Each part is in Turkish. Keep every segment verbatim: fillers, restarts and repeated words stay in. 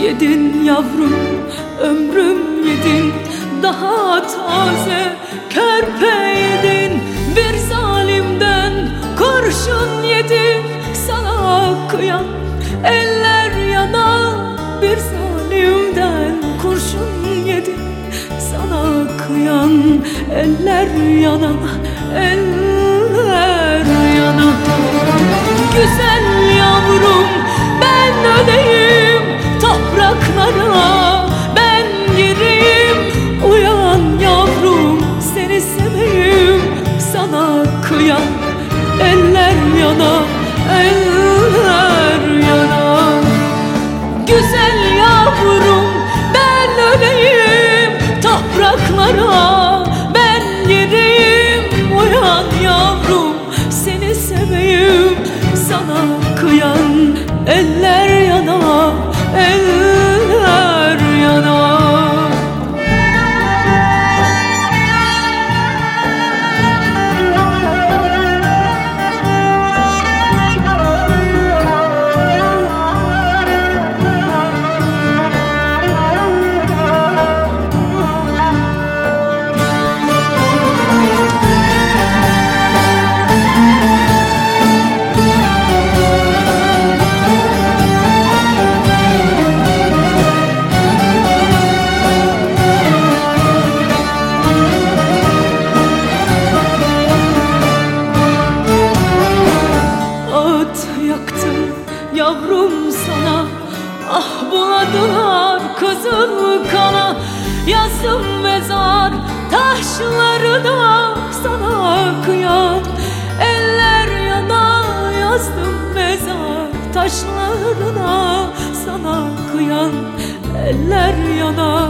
Yedin yavrum, ömrüm yedin, daha taze körpeydin. Bir zalimden kurşun yedin, sana kıyan eller yana. Bir zalimden kurşun yedin, sana kıyan eller yana, eller yana. Güzel yavrum, ben öleyim topraklara, ben gireyim. Uyan yavrum, seni seveyim, sana kıyan eller yana, eller yana. Güzel yavrum, ben öleyim topraklara, ben gireyim. Uyan yavrum, seni seveyim, sana kıyan eller yana, eller yana. Yavrum sana, ah buladılar kızıl kana. Yazdım mezar taşlarına, sana kıyan eller yana. Yazdım mezar taşlarına, sana kıyan eller yana,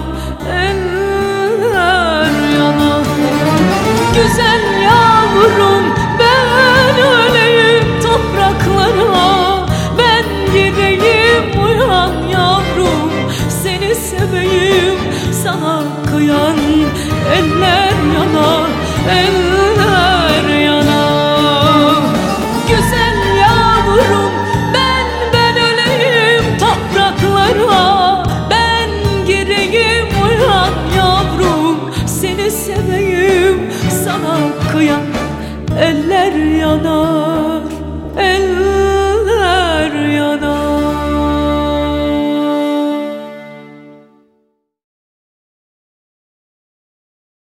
eller yana. Güzel yavrum, ben öleyim topraklara, gideyim. Uyan yavrum, seni seveyim, sana kıyan eller yana, eller yana. Güzel yavrum, ben ben öleyim topraklara, ben gireyim. Uyan yavrum, seni seveyim, sana kıyan eller yana.